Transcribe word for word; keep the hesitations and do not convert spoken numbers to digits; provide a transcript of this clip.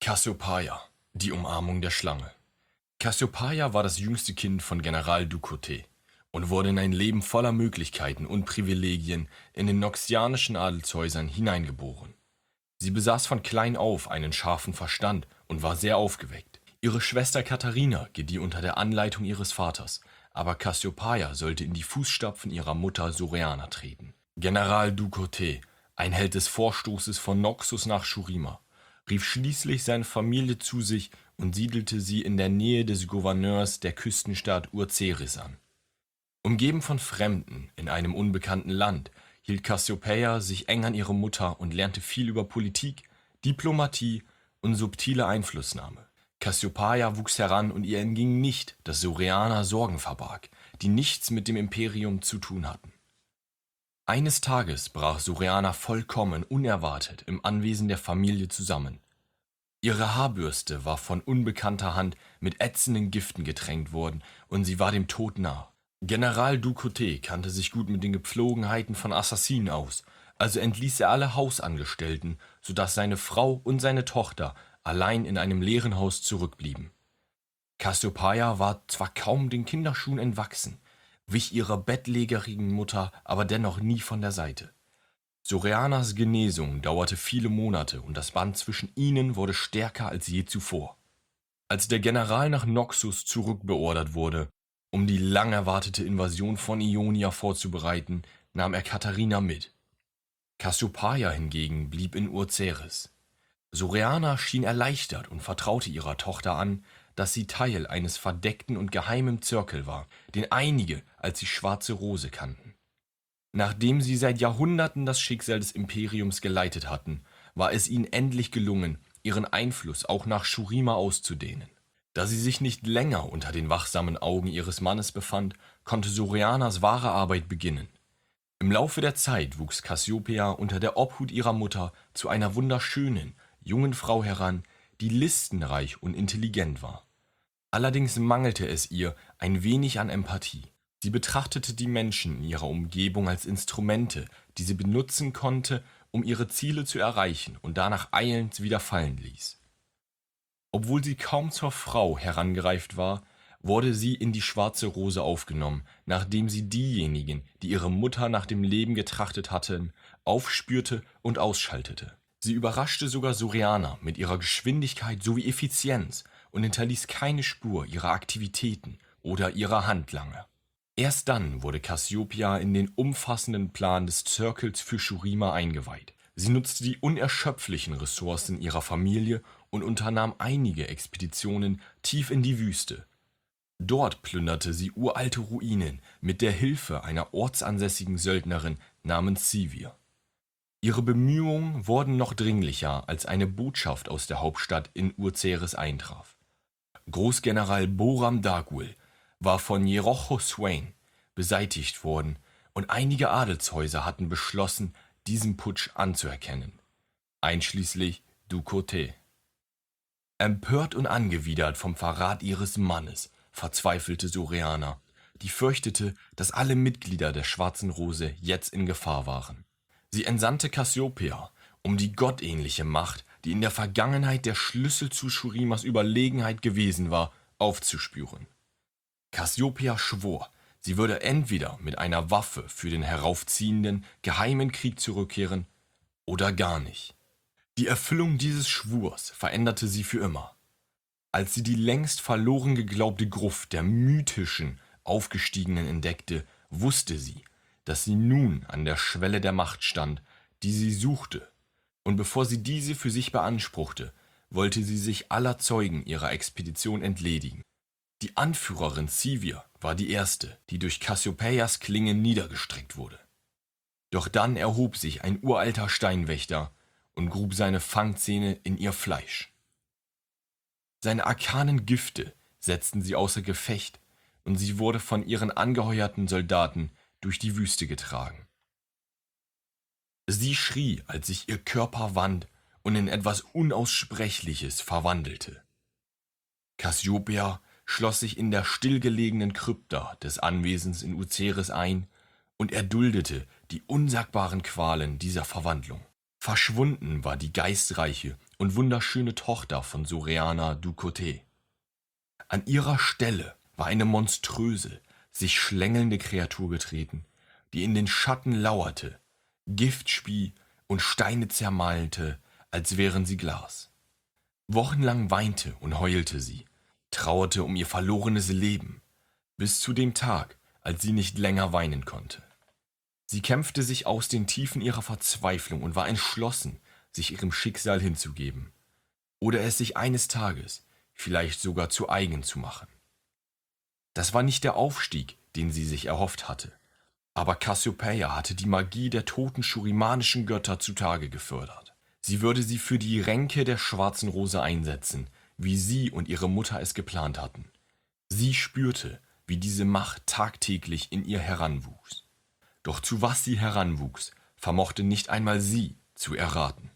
Cassiopeia, die Umarmung der Schlange. Cassiopeia war das jüngste Kind von General Ducote und wurde in ein Leben voller Möglichkeiten und Privilegien in den noxianischen Adelshäusern hineingeboren. Sie besaß von klein auf einen scharfen Verstand und war sehr aufgeweckt. Ihre Schwester Katharina gedieh unter der Anleitung ihres Vaters, aber Cassiopeia sollte in die Fußstapfen ihrer Mutter Suriana treten. General Ducote, ein Held des Vorstoßes von Noxus nach Shurima, rief schließlich seine Familie zu sich und siedelte sie in der Nähe des Gouverneurs der Küstenstadt Urceris an. Umgeben von Fremden in einem unbekannten Land, hielt Cassiopeia sich eng an ihre Mutter und lernte viel über Politik, Diplomatie und subtile Einflussnahme. Cassiopeia wuchs heran und ihr entging nicht, dass Suriana Sorgen verbarg, die nichts mit dem Imperium zu tun hatten. Eines Tages brach Suriana vollkommen unerwartet im Anwesen der Familie zusammen. Ihre Haarbürste war von unbekannter Hand mit ätzenden Giften getränkt worden und sie war dem Tod nah. General Ducote kannte sich gut mit den Gepflogenheiten von Assassinen aus, also entließ er alle Hausangestellten, sodass seine Frau und seine Tochter allein in einem leeren Haus zurückblieben. Cassiopeia war zwar kaum den Kinderschuhen entwachsen, wich ihrer bettlägerigen Mutter aber dennoch nie von der Seite. Surianas Genesung dauerte viele Monate und das Band zwischen ihnen wurde stärker als je zuvor. Als der General nach Noxus zurückbeordert wurde, um die lang erwartete Invasion von Ionia vorzubereiten, nahm er Katharina mit. Cassiopeia hingegen blieb in Urceris. Suriana schien erleichtert und vertraute ihrer Tochter an, dass sie Teil eines verdeckten und geheimen Zirkel war, den einige als die Schwarze Rose kannten. Nachdem sie seit Jahrhunderten das Schicksal des Imperiums geleitet hatten, war es ihnen endlich gelungen, ihren Einfluss auch nach Shurima auszudehnen. Da sie sich nicht länger unter den wachsamen Augen ihres Mannes befand, konnte Surianas wahre Arbeit beginnen. Im Laufe der Zeit wuchs Cassiopeia unter der Obhut ihrer Mutter zu einer wunderschönen, jungen Frau heran, die listenreich und intelligent war. Allerdings mangelte es ihr ein wenig an Empathie. Sie betrachtete die Menschen in ihrer Umgebung als Instrumente, die sie benutzen konnte, um ihre Ziele zu erreichen und danach eilends wieder fallen ließ. Obwohl sie kaum zur Frau herangereift war, wurde sie in die Schwarze Rose aufgenommen, nachdem sie diejenigen, die ihre Mutter nach dem Leben getrachtet hatten, aufspürte und ausschaltete. Sie überraschte sogar Suriana mit ihrer Geschwindigkeit sowie Effizienz und hinterließ keine Spur ihrer Aktivitäten oder ihrer Handlanger. Erst dann wurde Cassiopeia in den umfassenden Plan des Zirkels für Shurima eingeweiht. Sie nutzte die unerschöpflichen Ressourcen ihrer Familie und unternahm einige Expeditionen tief in die Wüste. Dort plünderte sie uralte Ruinen mit der Hilfe einer ortsansässigen Söldnerin namens Sivir. Ihre Bemühungen wurden noch dringlicher, als eine Botschaft aus der Hauptstadt in Urceris eintraf. Großgeneral Boram Dagul war von Jerocho Swain beseitigt worden und einige Adelshäuser hatten beschlossen, diesen Putsch anzuerkennen, einschließlich Ducote. Empört und angewidert vom Verrat ihres Mannes verzweifelte Suriana, die fürchtete, dass alle Mitglieder der Schwarzen Rose jetzt in Gefahr waren. Sie entsandte Cassiopeia, um die gottähnliche Macht, die in der Vergangenheit der Schlüssel zu Shurimas Überlegenheit gewesen war, aufzuspüren. Cassiopeia schwor, sie würde entweder mit einer Waffe für den heraufziehenden, geheimen Krieg zurückkehren oder gar nicht. Die Erfüllung dieses Schwurs veränderte sie für immer. Als sie die längst verloren geglaubte Gruft der mythischen Aufgestiegenen entdeckte, wusste sie, dass sie nun an der Schwelle der Macht stand, die sie suchte, und bevor sie diese für sich beanspruchte, wollte sie sich aller Zeugen ihrer Expedition entledigen. Die Anführerin Sivir war die erste, die durch Cassiopeias Klinge niedergestreckt wurde. Doch dann erhob sich ein uralter Steinwächter und grub seine Fangzähne in ihr Fleisch. Seine arkanen Gifte setzten sie außer Gefecht, und sie wurde von ihren angeheuerten Soldaten durch die Wüste getragen. Sie schrie, als sich ihr Körper wand und in etwas Unaussprechliches verwandelte. Cassiopeia schloss sich in der stillgelegenen Krypta des Anwesens in Urceris ein und erduldete die unsagbaren Qualen dieser Verwandlung. Verschwunden war die geistreiche und wunderschöne Tochter von Soriana du Cotet. An ihrer Stelle war eine monströse, sich schlängelnde Kreatur getreten, die in den Schatten lauerte, Gift spie und Steine zermalte, als wären sie Glas. Wochenlang weinte und heulte sie, trauerte um ihr verlorenes Leben, bis zu dem Tag, als sie nicht länger weinen konnte. Sie kämpfte sich aus den Tiefen ihrer Verzweiflung und war entschlossen, sich ihrem Schicksal hinzugeben, oder es sich eines Tages vielleicht sogar zu eigen zu machen. Das war nicht der Aufstieg, den sie sich erhofft hatte, aber Cassiopeia hatte die Magie der toten schurimanischen Götter zutage gefördert. Sie würde sie für die Ränke der schwarzen Rose einsetzen, wie sie und ihre Mutter es geplant hatten. Sie spürte, wie diese Macht tagtäglich in ihr heranwuchs. Doch zu was sie heranwuchs, vermochte nicht einmal sie zu erraten.